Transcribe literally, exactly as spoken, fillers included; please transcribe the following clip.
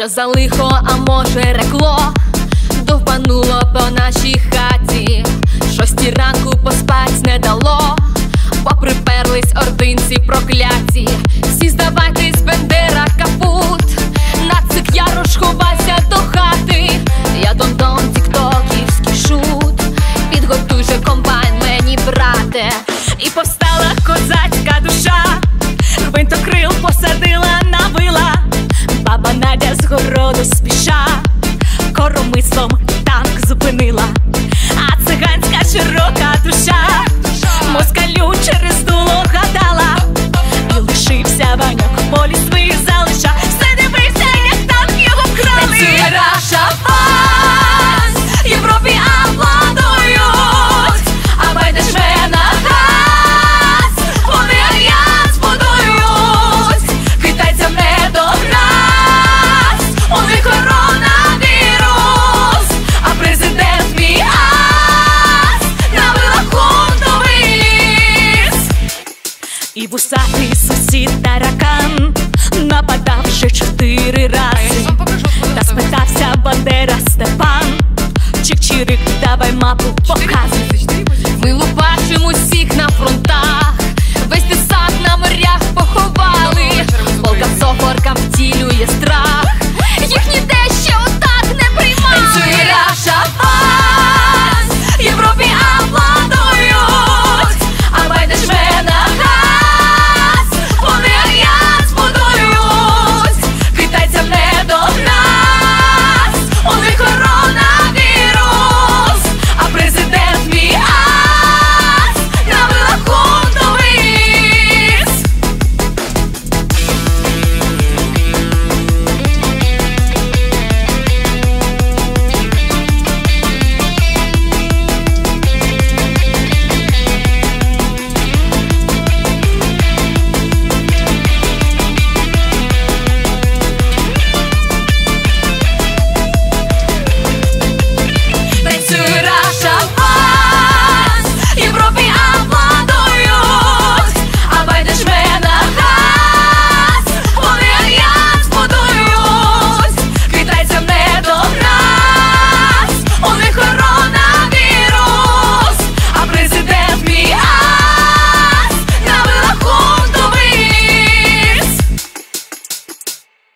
Що за лихо, а може рекло, довбануло по нашій хаті. Шостій ранку поспать не дало, поприперлись ординці прокляті. Всі здавайтесь, Бендера капут, нацик Ярош ховайся до хати. Я дон-дон, тіктоківський шут, підготуй же комбайн мені, брате. І повстала козацька душа, гвинтокрил посадила на вила. Баба Надя з городу спіша, коромислом танк зупинила. А циганська широка душа москалю через дуло гадала. І лишився Ваньок в полі своїх залиша. Все дивився, як танк його вкрали. Танцює Раша Панс, Європі аплодують, а байдешмена газ, вони альянс будують. Китайцям не до нас, у них коронавірус, а президент мій ас на вилах хунтовий ліс. І вусатий сусід таракан нападав вже чотири рази. Та спитався Бандера Степан: чик-чирик, давай мапу показуй.